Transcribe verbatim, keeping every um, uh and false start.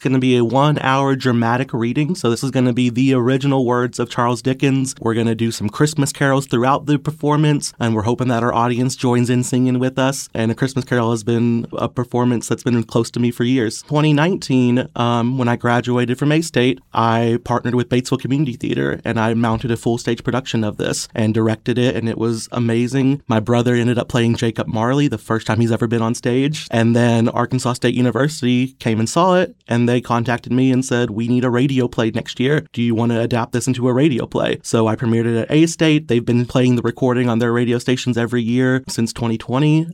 going to be a one-hour dramatic reading. So this is going to be the original words of Charles Dickens. We're going to do some Christmas carols throughout the performance, and we're hoping that our audience joins in singing with us. And A Christmas Carol has been a performance that's been close to me for years. twenty nineteen, um, when I graduated from A-State, I partnered with Batesville Community Theater, and I mounted a full-stage production of this and directed it, and it was amazing. My brother ended up playing Jacob Marley the first time he's ever been on stage, and then Arkansas State University came and saw it, and they contacted me and said, we need a radio play next year. Do you want to adapt this into a radio play? So I premiered it at A-State. They've been playing the recording on their radio stations every year since twenty twenty.